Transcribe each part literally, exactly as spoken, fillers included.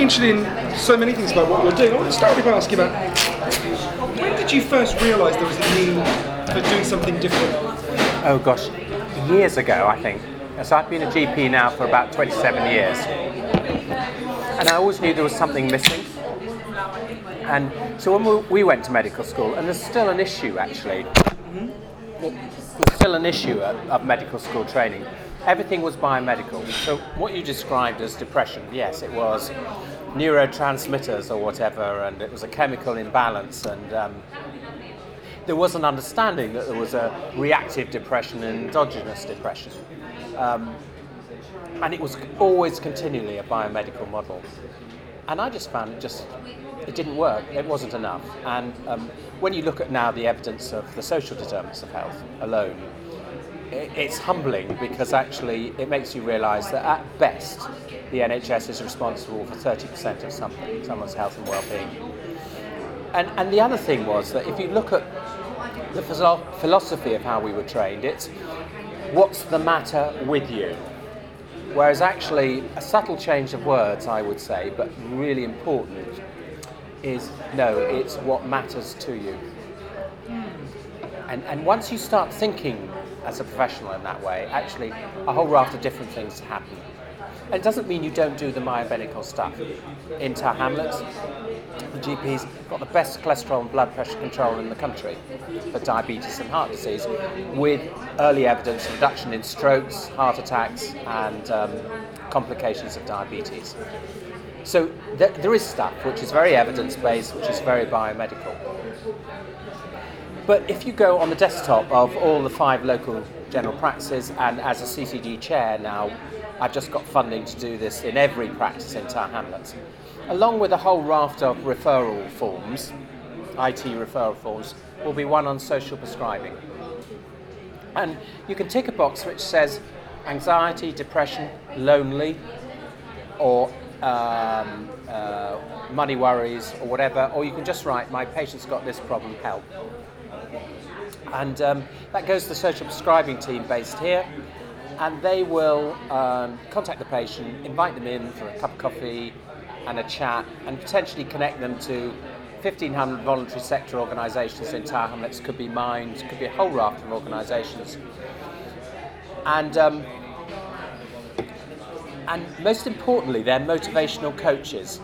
interested in so many things about what you're doing. I want to start by asking about, when did you first realise there was a need for doing something different? Oh gosh, years ago I think. So I've been a G P now for about twenty-seven years. And I always knew there was something missing. And so when we, we went to medical school, and there's still an issue actually, mm-hmm. there's still an issue of, of medical school training. Everything was biomedical. So what you described as depression, yes, it was neurotransmitters or whatever, and it was a chemical imbalance, and um, there was an understanding that there was a reactive depression and endogenous depression. Um, and it was always continually a biomedical model. And I just found it just, it didn't work, it wasn't enough. And um, when you look at now the evidence of the social determinants of health alone, it, it's humbling, because actually it makes you realise that at best the N H S is responsible for thirty percent of something, someone's health and well-being. And, and the other thing was that if you look at the philo- philosophy of how we were trained, it's what's the matter with you? Whereas actually a subtle change of words, I would say, but really important, is no, it's what matters to you. And and once you start thinking as a professional in that way, actually a whole raft of different things happen. And it doesn't mean you don't do the biomedical stuff. In Tower Hamlets, the G Ps got the best cholesterol and blood pressure control in the country for diabetes and heart disease, with early evidence of reduction in strokes, heart attacks, and um, complications of diabetes. So th- there is stuff which is very evidence-based, which is very biomedical. But if you go on the desktop of all the five local general practices, and as a C C G chair now, I've just got funding to do this in every practice in Tower Hamlets, along with a whole raft of referral forms, I T referral forms, will be one on social prescribing. And you can tick a box which says anxiety, depression, lonely, or um, uh, money worries, or whatever, or you can just write, my patient's got this problem, help. And um, that goes to the social prescribing team based here, and they will um, contact the patient, invite them in for a cup of coffee and a chat, and potentially connect them to fifteen hundred voluntary sector organisations in Tower Hamlets. Could be Mind, could be a whole raft of organisations. And um, and most importantly, they're motivational coaches.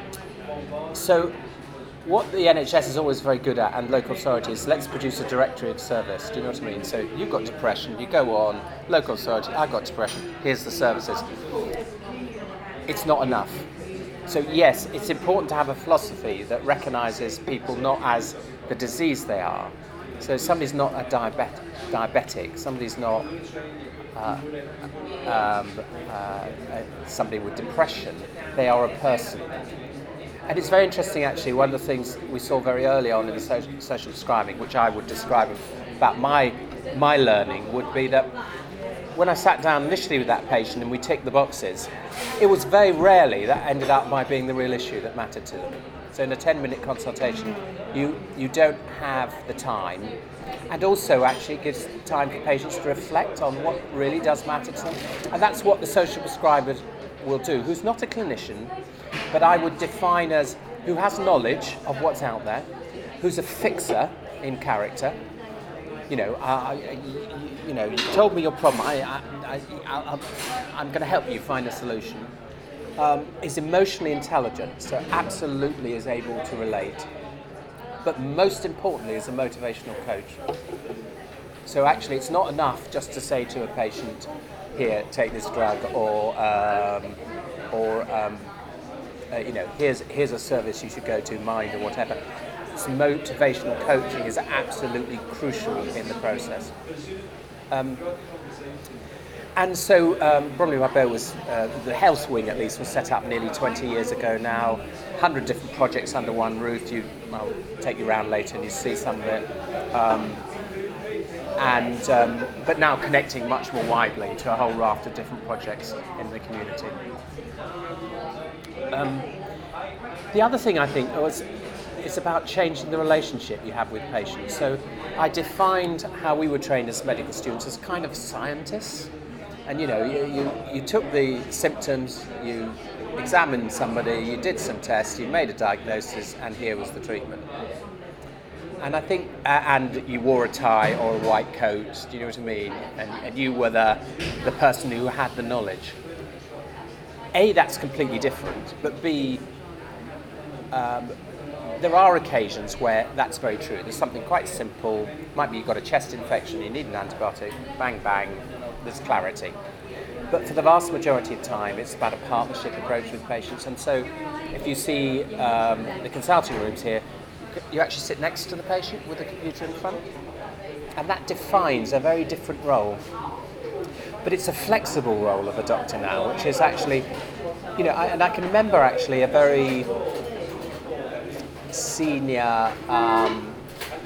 So what the N H S is always very good at, and local authorities, let's produce a directory of service. Do you know what I mean? So you've got depression, you go on, local authority, I've got depression, here's the services. It's not enough. So yes, it's important to have a philosophy that recognises people not as the disease they are. So somebody's not a diabet- diabetic, somebody's not uh, um, uh, somebody with depression, they are a person. And it's very interesting actually, one of the things we saw very early on in the social, social prescribing, which I would describe about my my learning, would be that when I sat down initially with that patient and we ticked the boxes, it was very rarely that ended up by being the real issue that mattered to them. So in a ten minute consultation, you, you don't have the time, and also actually it gives time for patients to reflect on what really does matter to them. And that's what the social prescriber will do, who's not a clinician, but I would define as who has knowledge of what's out there, who's a fixer in character. You know, uh, you, you know, you told me your problem, I, I, I, I, I'm going to help you find a solution. Um, is emotionally intelligent, so absolutely is able to relate. But most importantly is a motivational coach. So actually it's not enough just to say to a patient, here, take this drug, or, um, or um, uh, you know, here's, here's a service you should go to, Mind or whatever. So motivational coaching is absolutely crucial in the process. Um, and so um, Bromley Marbell was, uh, the health wing at least, was set up nearly twenty years ago now. one hundred different projects under one roof. You, I'll take you around later and you see some of it. Um, and um, but now connecting much more widely to a whole raft of different projects in the community. Um, the other thing I think was, it's about changing the relationship you have with patients. So I defined how we were trained as medical students as kind of scientists. And you know, you, you, you took the symptoms, you examined somebody, you did some tests, you made a diagnosis, and here was the treatment. And I think, uh, and you wore a tie or a white coat, do you know what I mean? And, and you were the, the person who had the knowledge. A, that's completely different, but B, um, there are occasions where that's very true. There's something quite simple, might be you've got a chest infection, you need an antibiotic, bang, bang, there's clarity. But for the vast majority of time, it's about a partnership approach with patients. And so if you see um, the consulting rooms here, you actually sit next to the patient with the computer in front. And that defines a very different role. But it's a flexible role of a doctor now, which is actually, you know, I, and I can remember actually a very senior, um,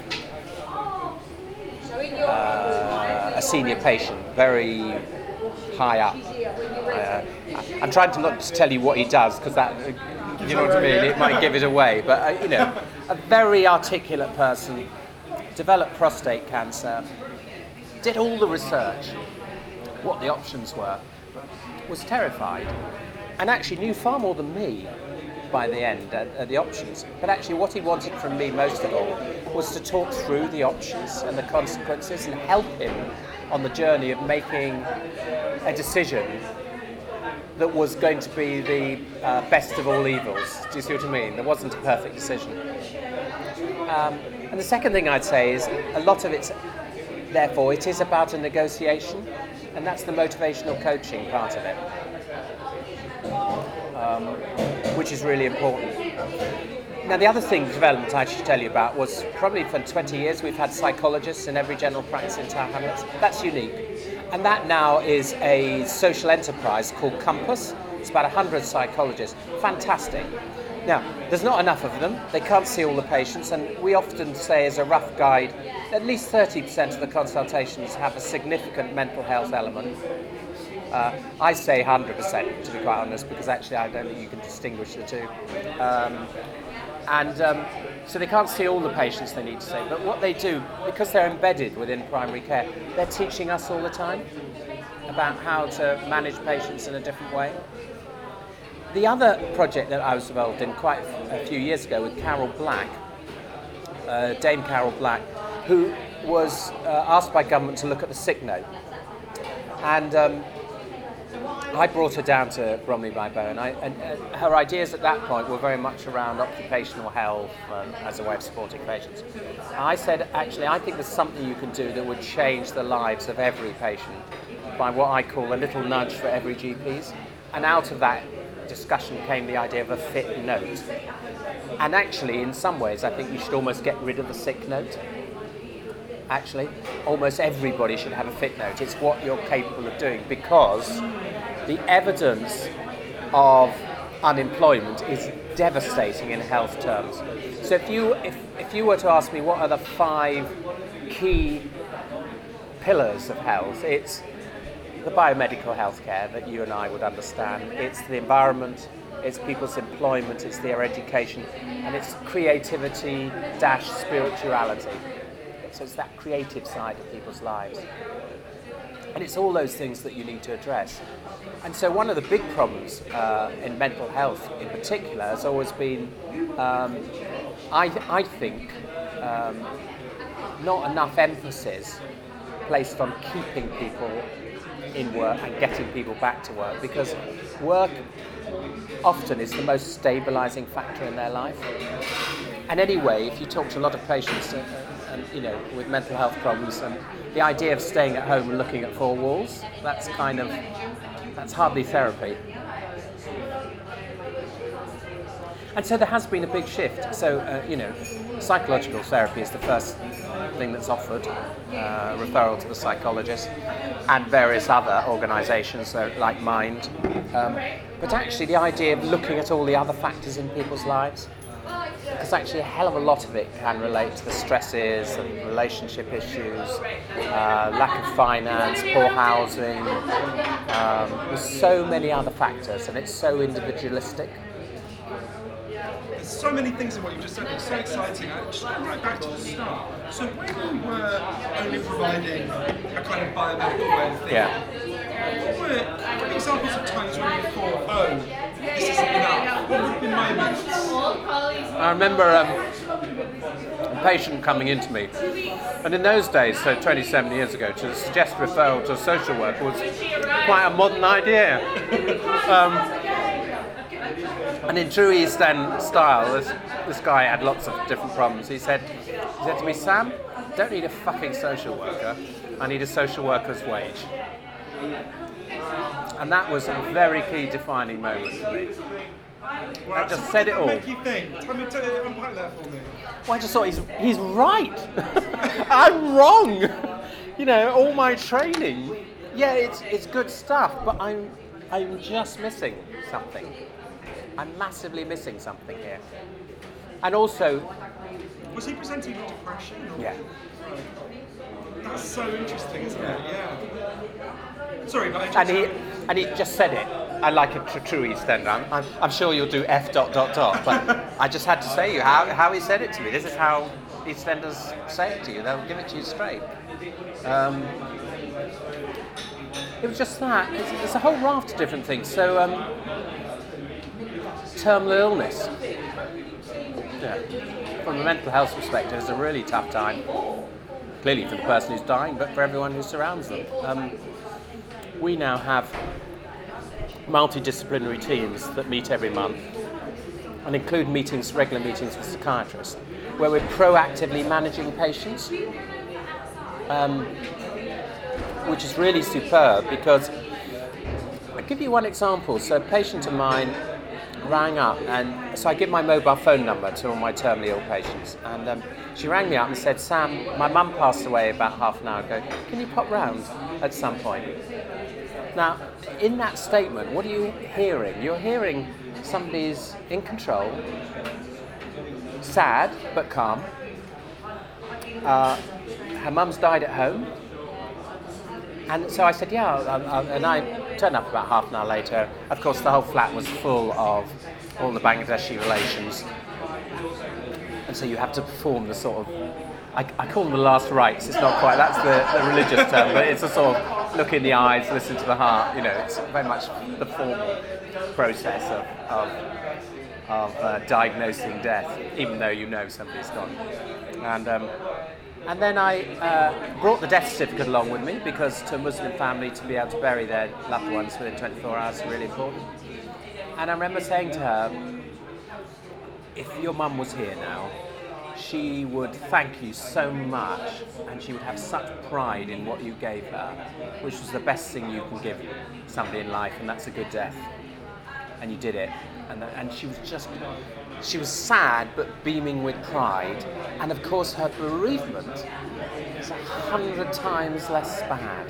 uh, a senior patient, very high up. Uh, I'm trying to not to tell you what he does because that, you know what I mean, it might give it away. But uh, you know, a very articulate person, developed prostate cancer, did all the research, what the options were, was terrified, and actually knew far more than me by the end at, at the options. But actually what he wanted from me most of all was to talk through the options and the consequences and help him on the journey of making a decision that was going to be the uh, best of all evils. Do you see what I mean? There wasn't a perfect decision. Um, and the second thing I'd say is a lot of it's, therefore, it is about a negotiation, and that's the motivational coaching part of it, um, which is really important. Now, the other thing, development I should tell you about was probably for twenty years we've had psychologists in every general practice in Tower Hamlets. That's unique. And that now is a social enterprise called Compass. It's about one hundred psychologists. Fantastic. Now, there's not enough of them. They can't see all the patients, and we often say as a rough guide, at least thirty percent of the consultations have a significant mental health element. Uh, I say one hundred percent, to be quite honest, because actually I don't think you can distinguish the two. Um, and um, so they can't see all the patients they need to see, but what they do, because they're embedded within primary care, they're teaching us all the time about how to manage patients in a different way. The other project that I was involved in quite a few years ago with Carol Black, uh, Dame Carol Black, who was uh, asked by government to look at the sick note. And um, I brought her down to Bromley by Bow, and, I, and uh, her ideas at that point were very much around occupational health um, as a way of supporting patients. I said, actually, I think there's something you can do that would change the lives of every patient by what I call a little nudge for every G Ps. And out of that discussion came the idea of a fit note. And actually, in some ways, I think you should almost get rid of the sick note. Actually, almost everybody should have a fit note. It's what you're capable of doing, because the evidence of unemployment is devastating in health terms. So if you if, if you were to ask me what are the five key pillars of health, it's the biomedical healthcare that you and I would understand. It's the environment, it's people's employment, it's their education, and it's creativity dash spirituality. So it's that creative side of people's lives. And it's all those things that you need to address. And so one of the big problems uh, in mental health in particular has always been, um, I, I think, um, not enough emphasis placed on keeping people in work and getting people back to work, because work often is the most stabilising factor in their life. And anyway, if you talk to a lot of patients uh, and, you know, with mental health problems, and the idea of staying at home and looking at four walls, that's kind of, that's hardly therapy. And so there has been a big shift. So, uh, you know, psychological therapy is the first thing that's offered, uh, referral to the psychologist, and various other organisations uh, like Mind. Um, but actually the idea of looking at all the other factors in people's lives, because actually a hell of a lot of it can relate to the stresses and relationship issues, uh, lack of finance, poor housing. Um, there's so many other factors, and it's so individualistic. There's so many things in what you just said. It's so exciting. I just going right back to the start. So when you were only providing a kind of biomedical way of thinking, Yeah. what were, give me examples of times when you thought, oh, this isn't enough? What would have been moments? I remember um, a patient coming into me, and in those days, so twenty-seven years ago, to suggest referral to a social worker was quite a modern idea. um, and in true East End style, this, this guy had lots of different problems. He said, he said to me, Sam, I don't need a fucking social worker, I need a social worker's wage. And that was a very key defining moment for me. Wow, I just so said it what all. did that make you think? Tell me, tell me, unpack that for me. Well, I just thought he's he's right. I'm wrong. You know, all my training, yeah, it's it's good stuff, but I'm I'm just missing something. I'm massively missing something here. And also, Was he presenting with depression? Or? yeah, That's so interesting, isn't it? Yeah. Sorry, but I just... and he and he just said it. I like a tr- true East End. I'm, I'm, I'm sure you'll do F dot dot dot, but I just had to say you how how he said it to me. This is how East Enders say it to you. They'll give it to you straight. Um, it was just that. It's, it's a whole raft of different things. So, um, terminal illness. Yeah. From a mental health perspective, it's a really tough time. Clearly for the person who's dying, but for everyone who surrounds them. Um, we now have multidisciplinary teams that meet every month and include meetings, regular meetings with psychiatrists, where we're proactively managing patients, um, which is really superb because I'll give you one example. So a patient of mine rang up, and so I give my mobile phone number to all my terminally ill patients, and um, she rang me up and said, Sam, my mum passed away about half an hour ago, can you pop round at some point? Now, in that statement, what are you hearing? You're hearing somebody's in control, sad but calm. Uh, her mum's died at home. And so I said, yeah, um, um, and I turned up about half an hour later. Of course, the whole flat was full of all the Bangladeshi relations. And so you have to perform the sort of, I, I call them the last rites. It's not quite, that's the, the religious term, but it's a sort of look in the eyes, listen to the heart. You know, it's very much the formal process of, of, of uh, diagnosing death, even though you know somebody's gone. And um, and then I uh, brought the death certificate along with me because to a Muslim family to be able to bury their loved ones within twenty-four hours is really important. And I remember saying to her, if your mum was here now, she would thank you so much and she would have such pride in what you gave her, which was the best thing you can give somebody in life, and that's a good death. And you did it. And, and she was just, she was sad but beaming with pride. And of course her bereavement is a hundred times less bad.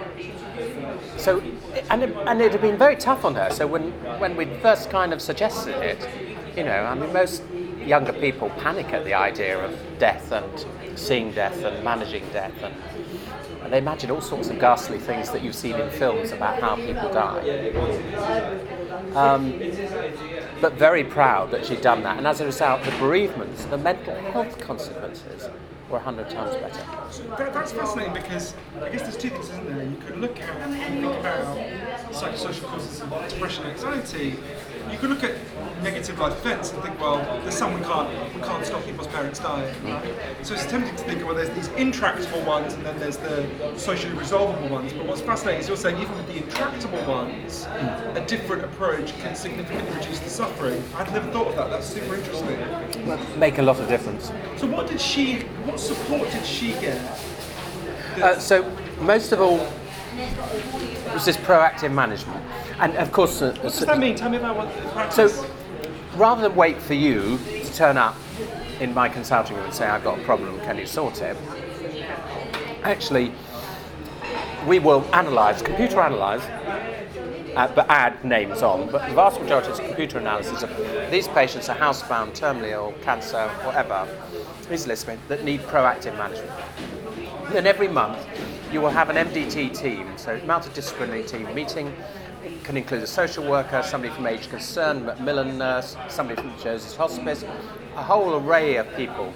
So, and it, and it had been very tough on her. So when, when we first kind of suggested it, you know, I mean, most younger people panic at the idea of death and seeing death and managing death, and, and they imagine all sorts of ghastly things that you've seen in films about how people die. Um, but very proud that she'd done that, and as a result, the bereavements, the mental health consequences, were a hundred times better. So that, that's fascinating because I guess there's two things, isn't there? You can look at and think about psychosocial causes of depression and anxiety. You can look at negative life events and think, well, there's some we can't we can't stop people's parents dying, right? So it's tempting to think, well, there's these intractable ones and then there's the socially resolvable ones. But what's fascinating is you're saying even with the intractable ones, mm. a different approach can significantly reduce the suffering. I'd never thought of that. That's super interesting. Make a lot of difference. So what did she? What support did she get? Uh, so most of all, it was this proactive management, and of course. Uh, what does that mean? Tell me about what the practice. So, rather than wait for you to turn up in my consulting room and say, I've got a problem, can you sort it? Actually, we will analyse, computer analyse, uh, but add names on, but the vast majority is computer analysis of these patients are housebound, terminally ill, cancer, whatever, here's a list that need proactive management. And every month, you will have an M D T team, so multidisciplinary team meeting. It can include a social worker, somebody from Age Concern, Macmillan Nurse, somebody from Joseph's Hospice, a whole array of people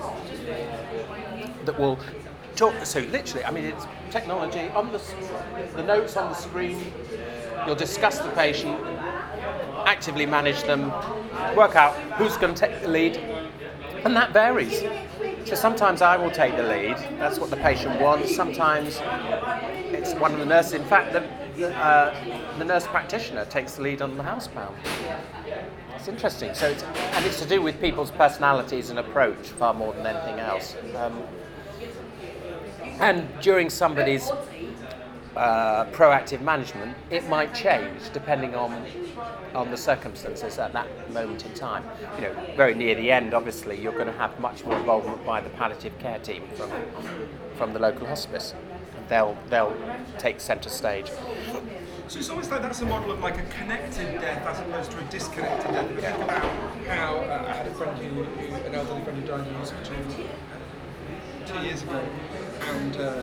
that will talk. So literally, I mean, it's technology on the the notes on the screen. You'll discuss the patient, actively manage them, work out who's going to take the lead, and that varies. So sometimes I will take the lead, that's what the patient wants, sometimes it's one of the nurses, in fact the, the, uh, the nurse practitioner takes the lead on the housebound. It's interesting, so it's, and it's to do with people's personalities and approach far more than anything else. Um, and during somebody's uh, proactive management, it might change depending on on the circumstances at that moment in time. You know, very near the end, obviously, you're going to have much more involvement by the palliative care team from from the local hospice. They'll they'll take centre stage. So it's almost like that's a model of like a connected death as opposed to a disconnected death. If you think about how uh, I had a friend who, who, an elderly friend who died in hospital uh, two years ago, and uh,